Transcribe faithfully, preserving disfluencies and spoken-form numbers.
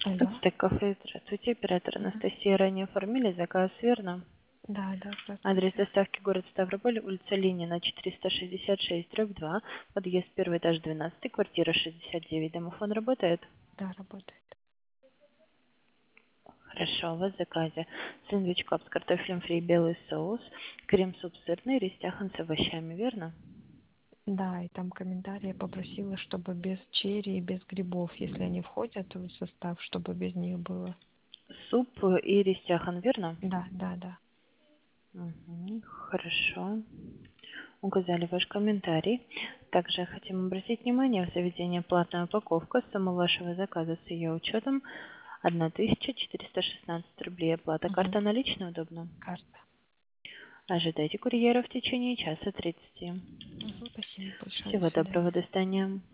Алло. Ацтек кафе, здравствуйте, оператор Анастасия. Ранее оформили заказ, верно? Да, да, Адрес здравствуйте. доставки город Ставрополь, улица Ленина, четыреста шестьдесят шесть, дробь два, подъезд первый этаж двенадцать, квартира шестьдесят девять. Домофон работает? Да, работает. Хорошо, у вас в заказе сэндвич клаб с картофелем фри, белый соус, крем-суп сырный, рестяхан с овощами, верно? Да, и там комментарий я попросила, чтобы без черри и без грибов, если они входят в состав, чтобы без них было. Суп и рестяхан, верно? Да, да, да. Мгм, хорошо. Указали ваш комментарий. Также хотим обратить внимание, в заведении платная упаковка. Сумма вашего заказа с ее учетом тысяча четыреста шестнадцать рублей. Оплата Угу. карта наличная удобно. Карта. Ожидайте курьера в течение часа тридцати. Угу. Спасибо большое. До Всего свидания. доброго, до свидания.